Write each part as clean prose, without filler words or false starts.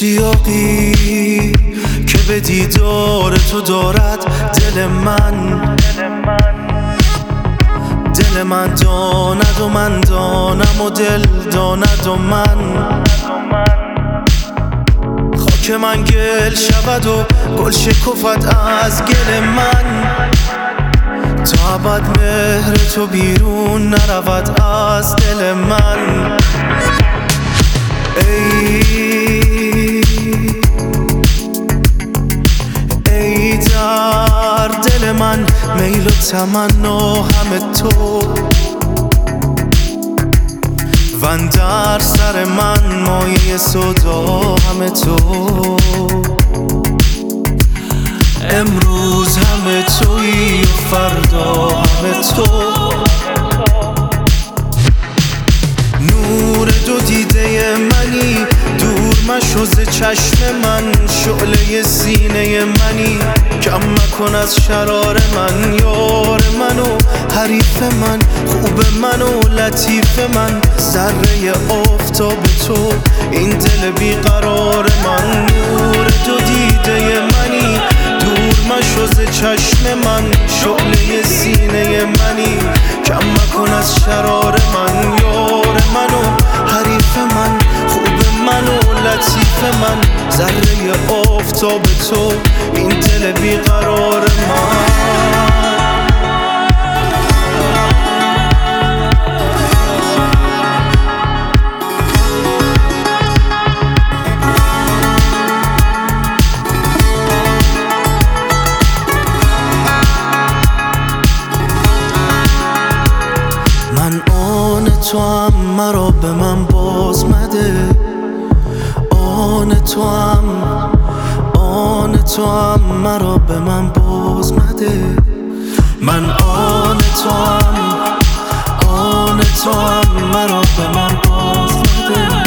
اشتیاقی که به دیدار تو دارد دل من داند و من دانم و دل داند و من خاک من گل شود و گل شکفت از گل من تا ابد مهر تو بیرون نرود از دل من. ای در دل من میل و تمنا همه تو و اندر سر من مایه صدا همه تو. امروز همه تویی و فردا همه تو. نور دو دیده منی دور مشو ز چشم من، شعله سینه منی کم مکن از شرار من. یار من و حریف من، خوب من و لطیف من، ذره آفتاب تو این دل بیقرار من. نور دو دیده منی دور مشو ز چشم من، شعله سینه منی کم مکن از شرار من. یار من و حریف من، خوب من و لطیف من، ذره آفتاب تو این دل بیقرار من. من آن تو هم مرا به من باز مده، آن تو هم مرا به من باز مده. من آن تو هم مرا به من باز مده.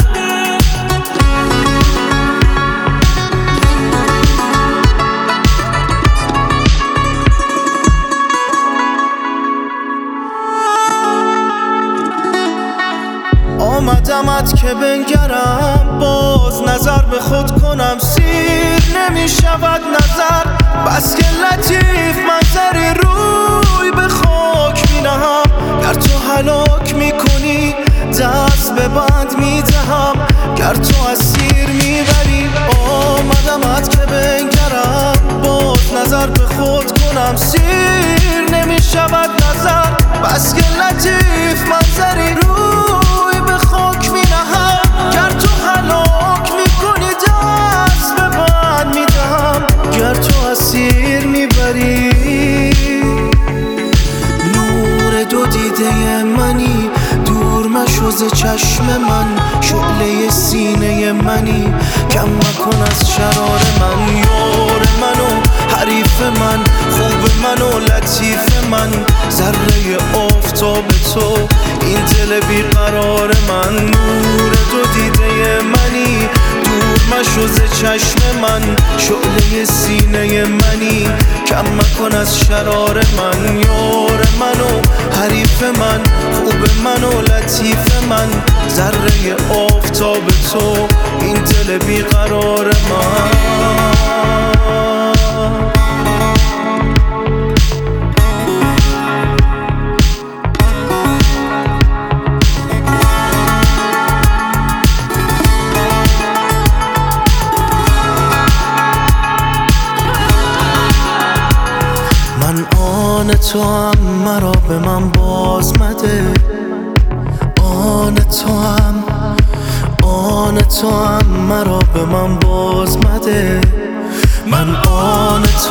آمدمت که بنگرم باز نظر به خود کنم، سیر نمی شود نظر بس که لطیف منظری روی به خاک می نهم. گر تو هلاک می کنی دست به بند می دهم، گر تو اسیر می بری. آمدمت که بنگرم باز نظر به خود کنم، سیر نمی شود نظر بس که لطیف منظری روی به خاک می نهم. گر تو هلاک می کنی دست به بند می دهم، گر تو اسیر می بری. نور دو دیده منی دور مشو ز چشم من، شعله سینه منی کم مکن از شرار من. یار من و حریف من، خوب من و لطیف من، ذره آفتاب تو این دل بیقرار من. نور دو دیده منی دور مشو ز چشم من، شعله سینه منی کم مکن از شرار من. یار من و حریف من، خوب من و لطیف من، ذره آفتاب تو این دل بیقرار من. من آن تو هم مرا به من باز مده، آن تو هم مرا به من باز مده. من آن